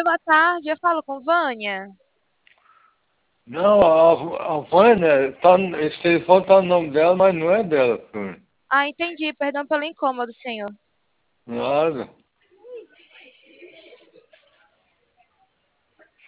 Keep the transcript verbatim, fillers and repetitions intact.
boa tarde. Eu falo com Vânia. Não, a, a Vânia, tá, esse telefone tá no nome dela, mas não é dela, filho. Ah, entendi. Perdão pelo incômodo, senhor. Nada.